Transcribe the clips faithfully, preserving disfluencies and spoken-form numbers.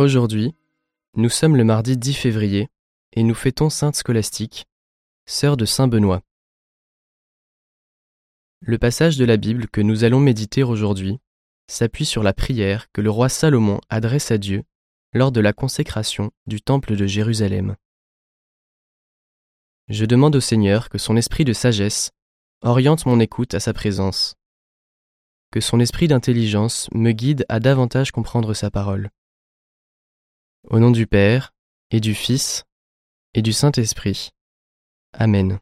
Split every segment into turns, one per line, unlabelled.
Aujourd'hui, nous sommes le mardi dix février et nous fêtons Sainte Scolastique, sœur de Saint Benoît. Le passage de la Bible que nous allons méditer aujourd'hui s'appuie sur la prière que le roi Salomon adresse à Dieu lors de la consécration du temple de Jérusalem. Je demande au Seigneur que son esprit de sagesse oriente mon écoute à sa présence, que son esprit d'intelligence me guide à davantage comprendre sa parole. Au nom du Père, et du Fils, et du Saint-Esprit. Amen.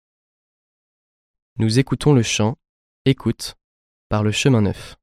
Nous écoutons le chant « Écoute » par le Chemin Neuf.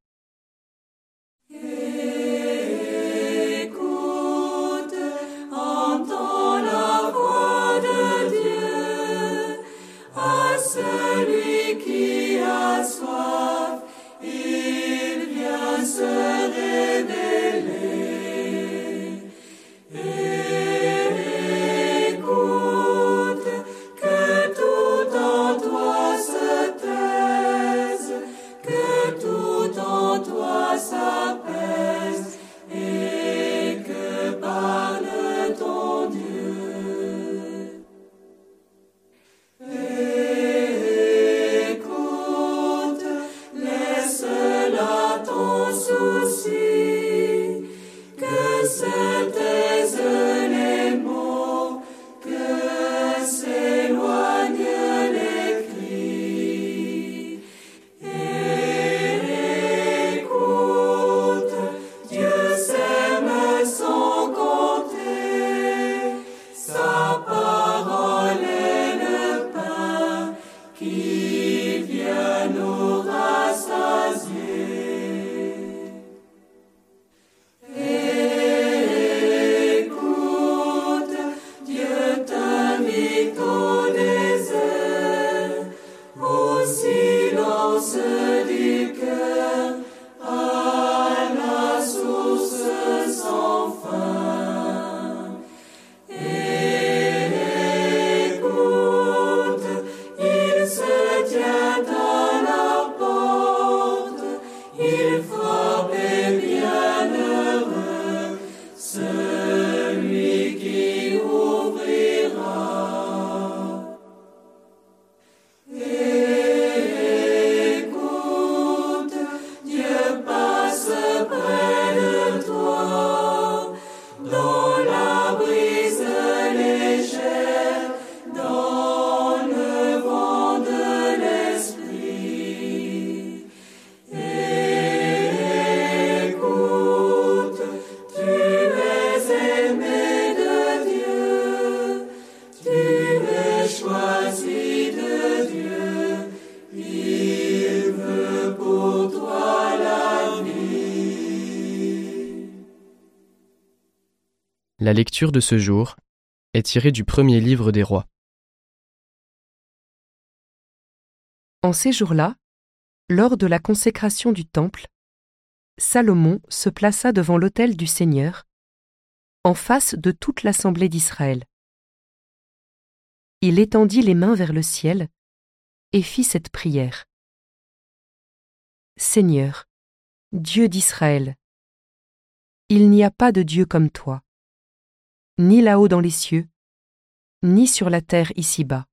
La lecture de ce jour est tirée du premier livre des rois.
En ces jours-là, lors de la consécration du temple, Salomon se plaça devant l'autel du Seigneur, en face de toute l'assemblée d'Israël. Il étendit les mains vers le ciel et fit cette prière. Seigneur, Dieu d'Israël, il n'y a pas de Dieu comme toi, ni là-haut dans les cieux, ni sur la terre ici-bas.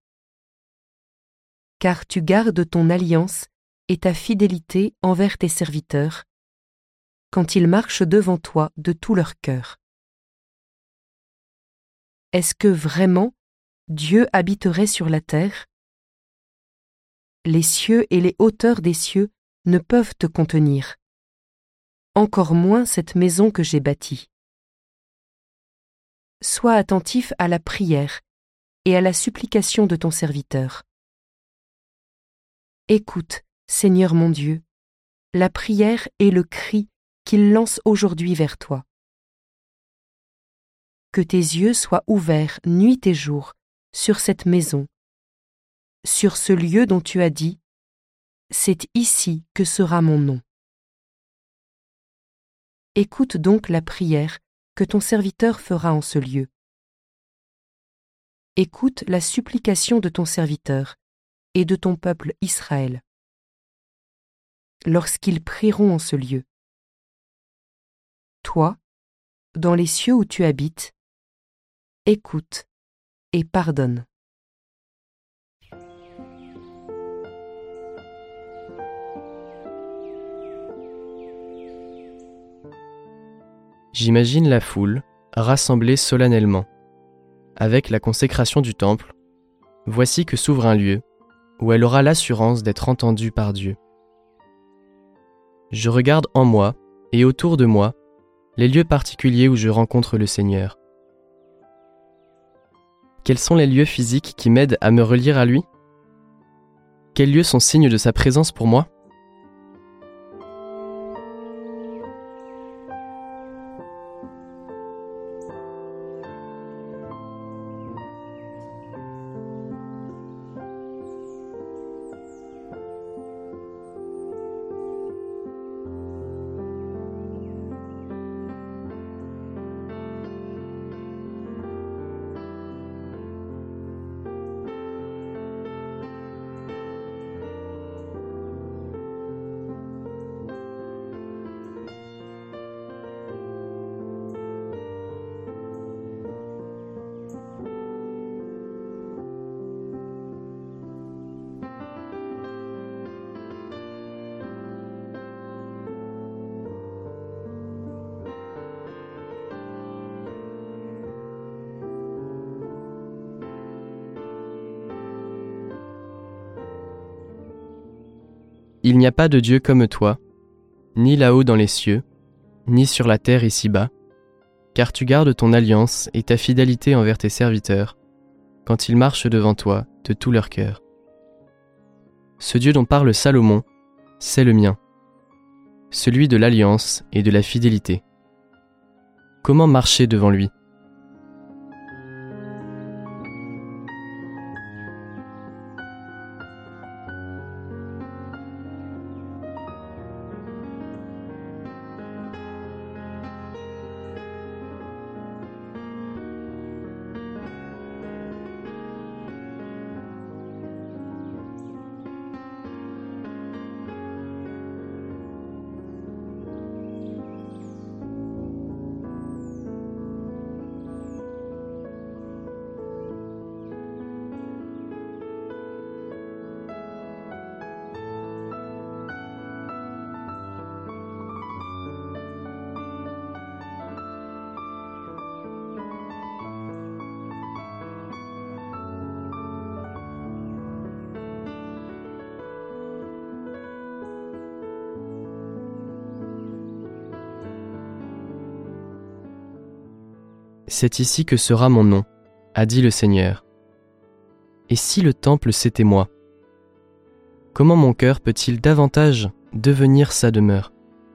Car tu gardes ton alliance et ta fidélité envers tes serviteurs, quand ils marchent devant toi de tout leur cœur. Est-ce que vraiment Dieu habiterait sur la terre? Les cieux et les hauteurs des cieux ne peuvent te contenir, encore moins cette maison que j'ai bâtie. Sois attentif à la prière et à la supplication de ton serviteur. Écoute, Seigneur mon Dieu, la prière et le cri qu'il lance aujourd'hui vers toi. Que tes yeux soient ouverts nuit et jour sur cette maison, sur ce lieu dont tu as dit, c'est ici que sera mon nom. Écoute donc la prière que ton serviteur fera en ce lieu. Écoute la supplication de ton serviteur et de ton peuple Israël, lorsqu'ils prieront en ce lieu. Toi, dans les cieux où tu habites, écoute et pardonne.
J'imagine la foule rassemblée solennellement. Avec la consécration du temple, voici que s'ouvre un lieu où elle aura l'assurance d'être entendue par Dieu. Je regarde en moi et autour de moi les lieux particuliers où je rencontre le Seigneur. Quels sont les lieux physiques qui m'aident à me relier à lui ? Quels lieux sont signes de sa présence pour moi ? Il n'y a pas de Dieu comme toi, ni là-haut dans les cieux, ni sur la terre ici-bas, car tu gardes ton alliance et ta fidélité envers tes serviteurs, quand ils marchent devant toi de tout leur cœur. Ce Dieu dont parle Salomon, c'est le mien, celui de l'alliance et de la fidélité. Comment marcher devant lui ? C'est ici que sera mon nom, a dit le Seigneur. Et si le temple c'était moi, comment mon cœur peut-il davantage devenir sa demeure ?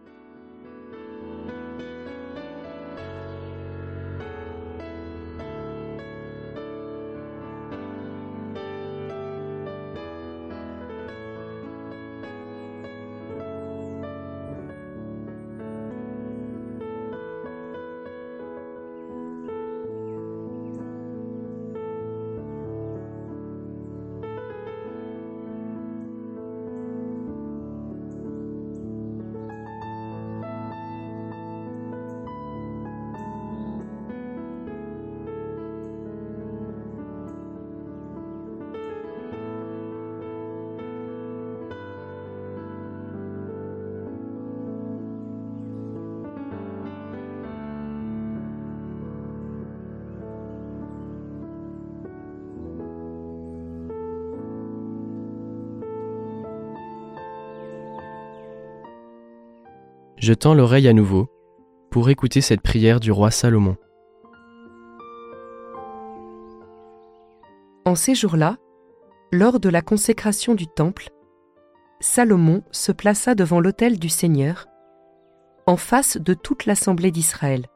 Je tends l'oreille à nouveau pour écouter cette prière du roi Salomon.
En ces jours-là, lors de la consécration du temple, Salomon se plaça devant l'autel du Seigneur, en face de toute l'assemblée d'Israël.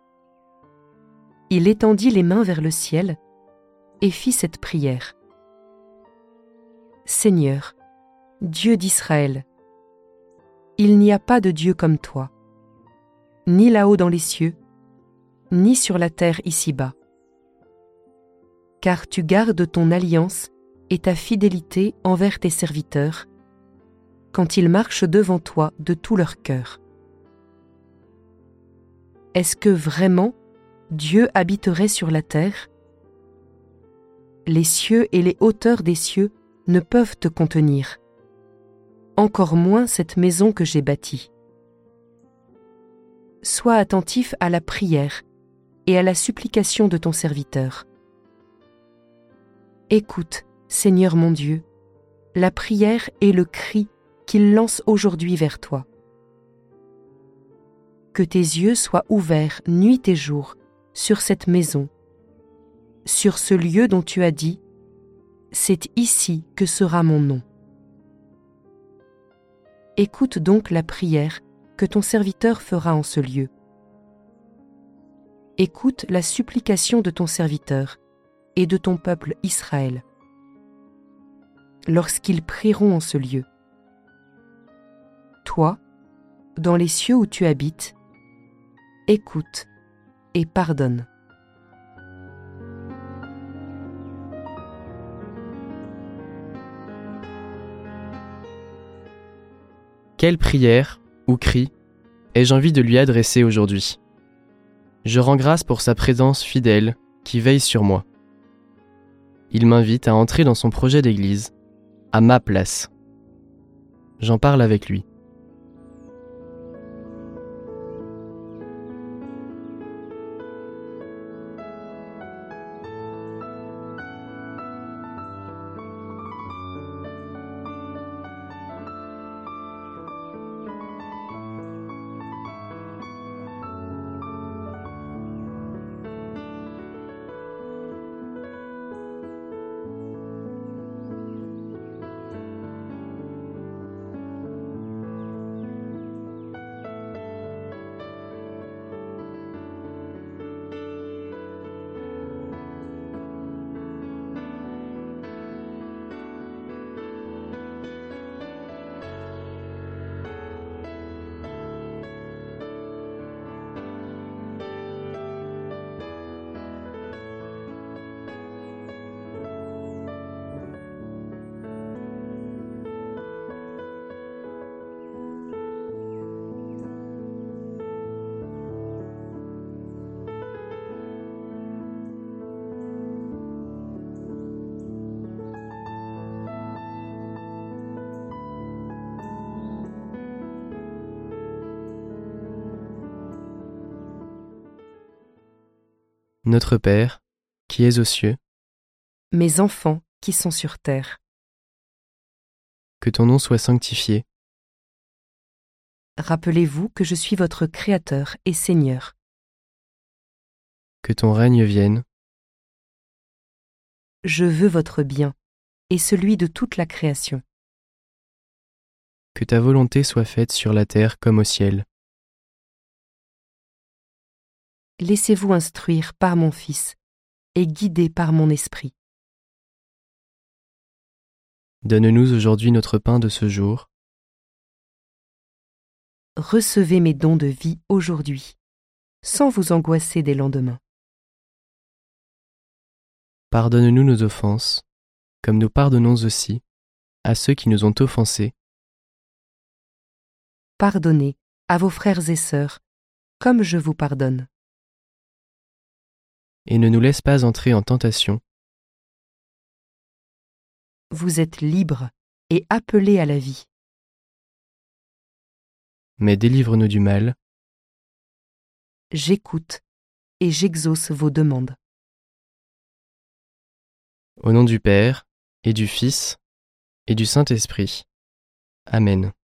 Il étendit les mains vers le ciel et fit cette prière. Seigneur, Dieu d'Israël, il n'y a pas de Dieu comme toi, ni là-haut dans les cieux, ni sur la terre ici-bas. Car tu gardes ton alliance et ta fidélité envers tes serviteurs, quand ils marchent devant toi de tout leur cœur. Est-ce que vraiment Dieu habiterait sur la terre ? Les cieux et les hauteurs des cieux ne peuvent te contenir, encore moins cette maison que j'ai bâtie. Sois attentif à la prière et à la supplication de ton serviteur. Écoute, Seigneur mon Dieu, la prière et le cri qu'il lance aujourd'hui vers toi. Que tes yeux soient ouverts nuit et jour sur cette maison, sur ce lieu dont tu as dit « C'est ici que sera mon nom ». Écoute donc la prière que ton serviteur fera en ce lieu. Écoute la supplication de ton serviteur et de ton peuple Israël, lorsqu'ils prieront en ce lieu. Toi, dans les cieux où tu habites, écoute et pardonne.
Quelle prière ou cri ai-je envie de lui adresser aujourd'hui ? Je rends grâce pour sa présence fidèle qui veille sur moi. Il m'invite à entrer dans son projet d'église, à ma place. J'en parle avec lui. Notre Père, qui es aux cieux,
Mes enfants qui sont sur terre,
que ton nom soit sanctifié,
rappelez-vous que je suis votre Créateur et Seigneur.
que ton règne vienne,
Je veux votre bien et celui de toute la création.
que ta volonté soit faite sur la terre comme au ciel.
Laissez-vous instruire par mon Fils et guider par mon esprit.
Donne-nous aujourd'hui notre pain de ce jour.
Recevez mes dons de vie aujourd'hui, sans vous angoisser des lendemains.
Pardonne-nous nos offenses, comme nous pardonnons aussi à ceux qui nous ont offensés,
Pardonnez à vos frères et sœurs, comme je vous pardonne.
et ne nous laisse pas entrer en tentation,
Vous êtes libres et appelés à la vie.
mais délivre-nous du mal.
J'écoute et j'exauce vos demandes.
Au nom du Père, et du Fils, et du Saint-Esprit. Amen.